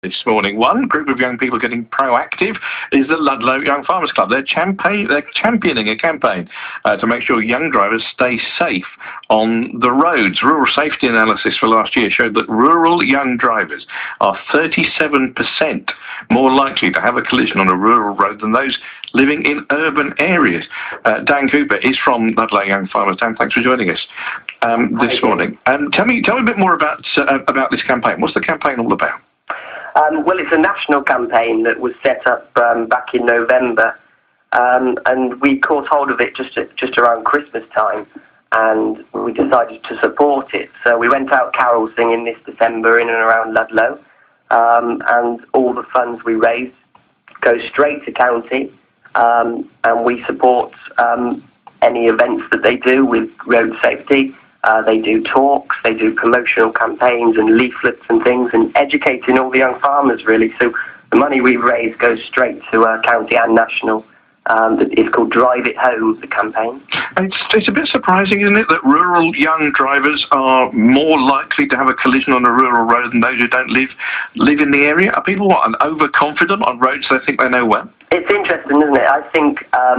This morning, one group of young people getting proactive is the Ludlow Young Farmers Club. They're championing a campaign to make sure young drivers stay safe on the roads. Rural safety analysis for last year showed that rural young drivers are 37% more likely to have a collision on a rural road than those living in urban areas. Dan Cooper is from Ludlow Young Farmers. Dan, thanks for joining us this morning. Tell me a bit more about this campaign. What's the campaign all about? Well, it's a national campaign that was set up back in November, and we caught hold of it just around Christmas time, and we decided to support it. So we went out carol singing this December in and around Ludlow, and all the funds we raised go straight to county, and we support any events that they do with road safety. They do talks, they do promotional campaigns and leaflets and things, and educating all the young farmers, really. So the money we raise goes straight to county and national. It's called Drive It Home, the campaign. It's a bit surprising, isn't it, that rural young drivers are more likely to have a collision on a rural road than those who don't live in the area? Are people, overconfident on roads they think they know well? It's interesting, isn't it? I think...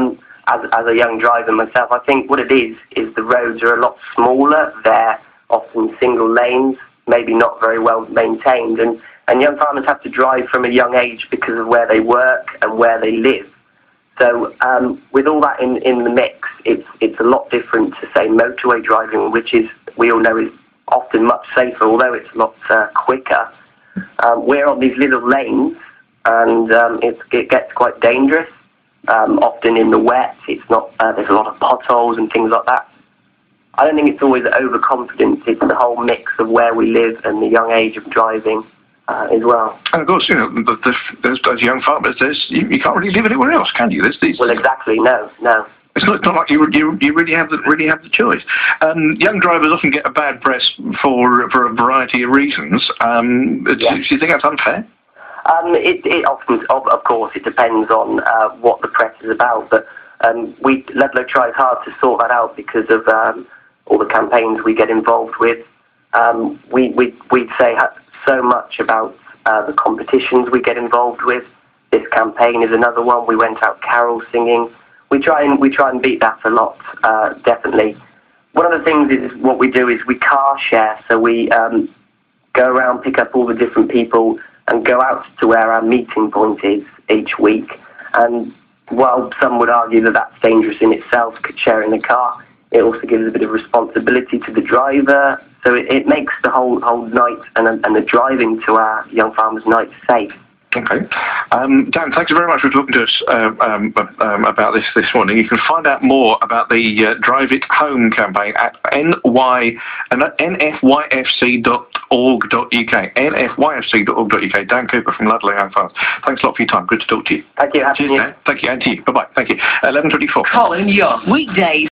As a young driver myself, I think what it is the roads are a lot smaller. They're often single lanes, maybe not very well maintained, and young farmers have to drive from a young age because of where they work and where they live. So with all that in the mix, it's a lot different to, say, motorway driving, which is, we all know, is often much safer, although it's a lot quicker. We're on these little lanes, and it gets quite dangerous. Often in the wet, it's not. There's a lot of potholes and things like that. I don't think it's always overconfidence. It's the whole mix of where we live and the young age of driving as well. And of course, those young farmers. You can't really live anywhere else, can you? Well, exactly. No. It's not like you really have the choice. Young drivers often get a bad press for a variety of reasons. Do you think that's unfair? It often, of course, it depends on what the press is about, but Ludlow tries hard to sort that out because of all the campaigns we get involved with. We'd say so much about the competitions we get involved with. This campaign is another one. We went out carol singing. We try and beat that a lot, definitely. One of the things is what we do is we car share, so we go around, pick up all the different people, and go out to where our meeting point is each week. And while some would argue that that's dangerous in itself, sharing the car, it also gives a bit of responsibility to the driver. So it makes the whole night and the driving to our young farmers' night safe. Okay. Dan, thanks very much for talking to us about this morning. You can find out more about the Drive It Home campaign at nfyfc.org.uk. nfyfc.org.uk. Dan Cooper from Ludlow Young Farmers. Thanks a lot for your time. Good to talk to you. Thank you. Cheers, Dan. Thank you, and to you. Bye-bye. Thank you. 11:24. Colin Young, weekdays.